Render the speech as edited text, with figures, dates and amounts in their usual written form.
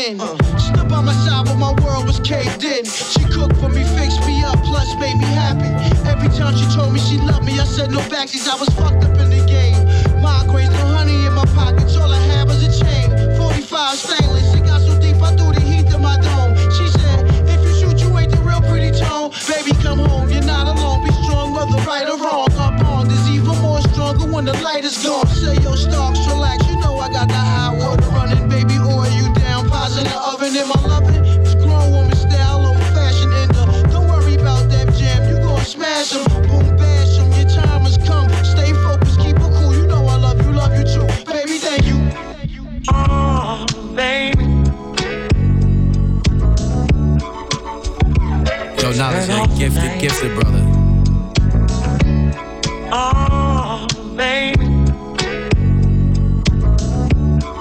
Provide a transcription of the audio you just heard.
in. Stood by my side when my world was caved in. She cooked for me, fixed me up, plus made me happy. Every time she told me she loved me, I said no backsies, I was fucked up in the game. Migraines, no honey in my pockets, all I had was a chain. 45 stainless, it got so deep I threw the heat to my dome. She said, if you shoot, you ain't the real pretty tone. Baby, come home, you're not alone, be strong, whether right or wrong. Up on, there's even more stronger when the light is gone. Say yo, Starks, relax, you know I got the high water running. Baby, oil you down, pies in the oven, in my loving. It's grown woman style, old fashioned ender. Don't worry about that jam, you gon' smash them. Boom, bash them, your time has come. Stay focused, keep it cool, you know I love you too. Baby, thank you. Oh, baby. Yo, Knowledge, gifted, brother.